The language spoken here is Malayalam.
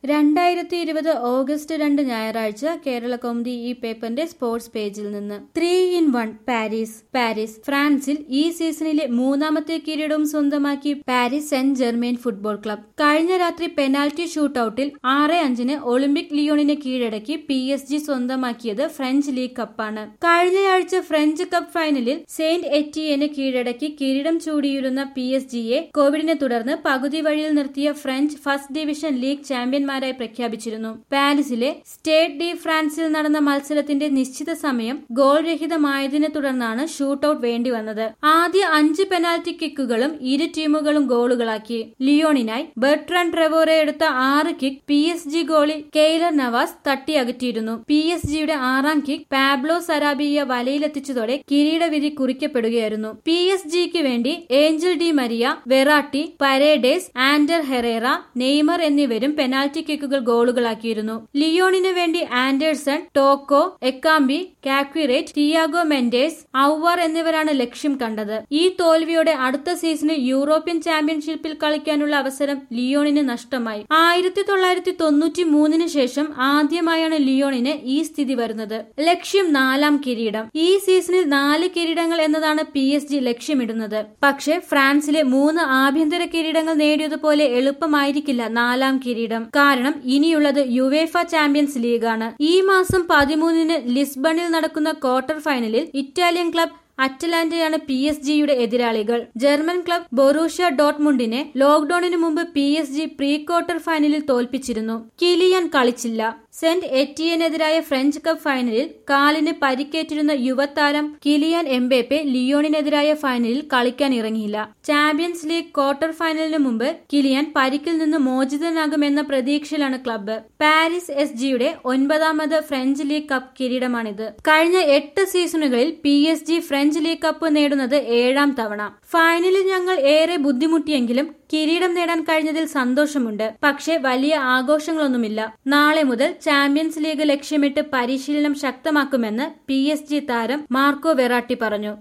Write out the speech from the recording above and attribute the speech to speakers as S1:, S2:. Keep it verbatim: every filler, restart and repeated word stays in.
S1: രണ്ടായിരത്തി ഇരുപത് ഓഗസ്റ്റ് രണ്ട് ഞായറാഴ്ച കേരള കൗമുദി ഈ പേപ്പറിന്റെ സ്പോർട്സ് പേജിൽ നിന്ന് three in one Paris Paris ഫ്രാൻസിൽ ഈ സീസണിലെ മൂന്നാമത്തെ കിരീടവും സ്വന്തമാക്കി Paris Saint Germain football club. കഴിഞ്ഞ രാത്രി പെനാൽറ്റി ഷൂട്ടൌട്ടിൽ ആറ് അഞ്ചിന് ഒളിമ്പിക് ലിയോണിനെ കീഴടക്കി പി എസ് ജി സ്വന്തമാക്കിയത് ഫ്രഞ്ച് ലീഗ് കപ്പാണ്. കഴിഞ്ഞയാഴ്ച ഫ്രഞ്ച് കപ്പ് ഫൈനലിൽ സെയിന്റ് എറ്റിയനെ കീഴടക്കി കിരീടം ചൂടിയിരുന്ന പി എസ് ജിയെ കോവിഡിനെ തുടർന്ന് പകുതി വഴിയിൽ നിർത്തിയ French first division league champion ായി പ്രഖ്യാപിച്ചിരുന്നു. പാരീസിലെ സ്റ്റേഡ് ഡി ഫ്രാൻസിൽ നടന്ന മത്സരത്തിന്റെ നിശ്ചിത സമയം ഗോൾ രഹിതമായതിനെ തുടർന്നാണ് ഷൂട്ടൌട്ട് വേണ്ടിവന്നത്. ആദ്യ അഞ്ച് പെനാൽറ്റി കിക്കുകളും ഇരു ടീമുകളും ഗോളുകളാക്കി. ലിയോണിനായി ബെർട്രാൻ ട്രെവോറെ എടുത്ത ആറ് kick P S G goalie Keylor Navas തട്ടിയകറ്റിയിരുന്നു. പി എസ് ജിയുടെ ആറാം കിക്ക് പാബ്ലോ സരാബിയ വലയിലെത്തിച്ചതോടെ കിരീടവിധി കുറിക്കപ്പെടുകയായിരുന്നു. പി എസ് ജിക്ക് വേണ്ടി Angel Di Maria, Verratti, Paredes, Ander Herrera, Neymar എന്നിവരും പെനാൽറ്റി കിക്കുകൾ ഗോളുകളാക്കിയിരുന്നു. ലിയോണിന് വേണ്ടി Andersen, Toko, Ekambi, Caqueret, Thiago Mendes, Aouar എന്നിവരാണ് ലക്ഷ്യം കണ്ടത്. ഈ തോൽവിയോടെ അടുത്ത സീസണിൽ യൂറോപ്യൻ ചാമ്പ്യൻഷിപ്പിൽ കളിക്കാനുള്ള അവസരം ലിയോണിന് നഷ്ടമായി. ആയിരത്തി തൊള്ളായിരത്തി തൊണ്ണൂറ്റി മൂന്നിന് ശേഷം ആദ്യമായാണ് ലിയോണിന് ഈ സ്ഥിതി വരുന്നത്. ലക്ഷ്യം നാലാം കിരീടം. ഈ സീസണിൽ നാല് കിരീടങ്ങൾ എന്നതാണ് പി എസ് ജി ലക്ഷ്യമിടുന്നത്. പക്ഷേ ഫ്രാൻസിലെ മൂന്ന് ആഭ്യന്തര കിരീടങ്ങൾ നേടിയതുപോലെ എളുപ്പമായിരിക്കില്ല നാലാം കിരീടം. കാരണം ഇനിയുള്ളത് യുവേഫ ചാമ്പ്യൻസ് ലീഗാണ്. ഈ മാസം പതിമൂന്നിന് ലിസ്ബണിൽ നടക്കുന്ന ക്വാർട്ടർ ഫൈനലിൽ ഇറ്റാലിയൻ ക്ലബ് അറ്റലാന്റയാണ് പി എസ് ജിയുടെ എതിരാളികൾ. ജർമ്മൻ ക്ലബ് ബൊറൂഷ്യ ഡോട്ട്മുണ്ടിനെ ലോക്ഡൌണിന് മുമ്പ് P S G pre quarter ഫൈനലിൽ തോൽപ്പിച്ചിരുന്നു. കിലിയൻ കളിച്ചില്ല. സെന്റ് എറ്റിയനെതിരായ ഫ്രഞ്ച് കപ്പ് ഫൈനലിൽ കാലിന് പരിക്കേറ്റിരുന്ന യുവതാരം കിലിയാൻ എംബാപ്പെ ലിയോണിനെതിരായ ഫൈനലിൽ കളിക്കാൻ ഇറങ്ങിയില്ല. ചാമ്പ്യൻസ് ലീഗ് ക്വാർട്ടർ ഫൈനലിന് മുമ്പ് കിലിയാൻ പരിക്കിൽ നിന്ന് മോചിതനാകുമെന്ന പ്രതീക്ഷയിലാണ് ക്ലബ്ബ്. പാരീസ് എസ് ജിയുടെ ഒൻപതാമത് ഫ്രഞ്ച് ലീഗ് കപ്പ് കിരീടമാണിത്. കഴിഞ്ഞ എട്ട് സീസണുകളിൽ P S G French league cup നേടുന്നത് ഏഴാം തവണ. ഫൈനലിൽ ഞങ്ങൾ ഏറെ ബുദ്ധിമുട്ടിയെങ്കിലും കിരീടം നേടാൻ കഴിഞ്ഞതിൽ സന്തോഷമുണ്ട്. പക്ഷേ വലിയ ആഘോഷങ്ങളൊന്നുമില്ല. നാളെ മുതൽ ചാമ്പ്യൻസ് ലീഗ് ലക്ഷ്യമിട്ട് പരിശീലനം ശക്തമാക്കുമെന്ന് പി എസ് ജി താരം മാർക്കോ വെറാട്ടി പറഞ്ഞു.